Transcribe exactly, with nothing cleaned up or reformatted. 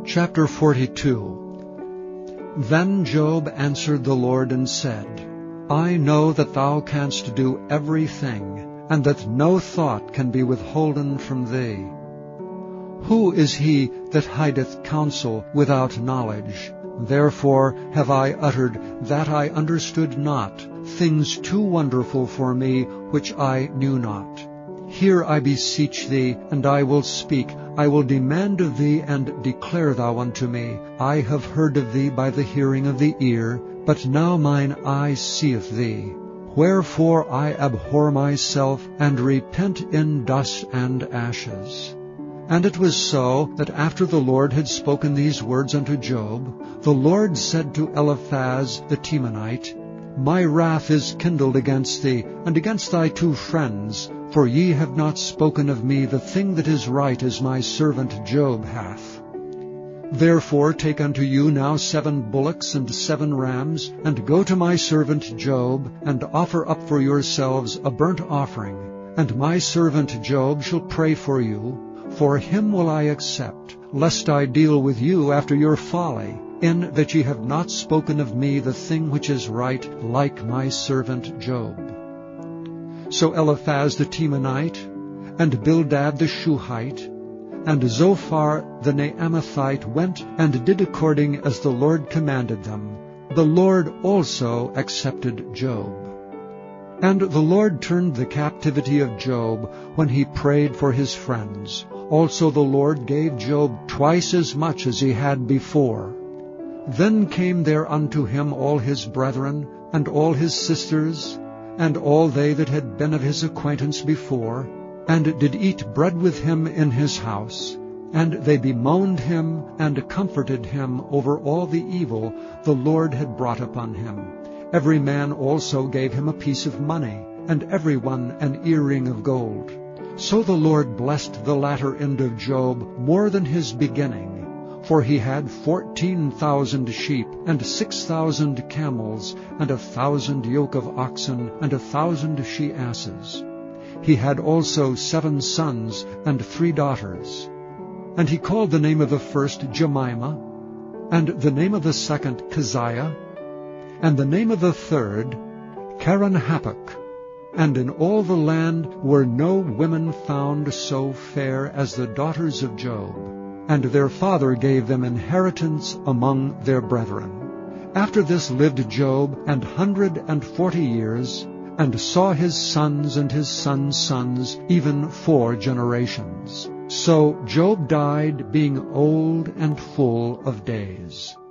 Chapter forty-two. Then Job answered the Lord and said, I know that thou canst do everything, and that no thought can be withholden from thee. Who is he that hideth counsel without knowledge? Therefore have I uttered that I understood not, things too wonderful for me, which I knew not. Hear, I beseech thee, and I will speak. I will demand of thee, and declare thou unto me. I have heard of thee by the hearing of the ear, but now mine eye seeth thee. Wherefore I abhor myself, and repent in dust and ashes. And it was so, that after the Lord had spoken these words unto Job, the Lord said to Eliphaz the Temanite, My wrath is kindled against thee, and against thy two friends, for ye have not spoken of me the thing that is right, as my servant Job hath. Therefore take unto you now seven bullocks and seven rams, and go to my servant Job, and offer up for yourselves a burnt offering. And my servant Job shall pray for you, for him will I accept, lest I deal with you after your folly, in that ye have not spoken of me the thing which is right, like my servant Job. So Eliphaz the Temanite, and Bildad the Shuhite, and Zophar the Naamathite went and did according as the Lord commanded them. The Lord also accepted Job. And the Lord turned the captivity of Job when he prayed for his friends. Also the Lord gave Job twice as much as he had before. Then came there unto him all his brethren, and all his sisters, and all they that had been of his acquaintance before, and did eat bread with him in his house. And they bemoaned him, and comforted him over all the evil the Lord had brought upon him. Every man also gave him a piece of money, and every one an earring of gold. So the Lord blessed the latter end of Job more than his beginning. For he had fourteen thousand sheep, and six thousand camels, and a thousand yoke of oxen, and a thousand she-asses. He had also seven sons and three daughters. And he called the name of the first Jemimah, and the name of the second Keziah, and the name of the third Keren-happuch. And in all the land were no women found so fair as the daughters of Job. And their father gave them inheritance among their brethren. After this lived Job an hundred and forty years, and saw his sons and his sons' sons, even four generations. So Job died, being old and full of days.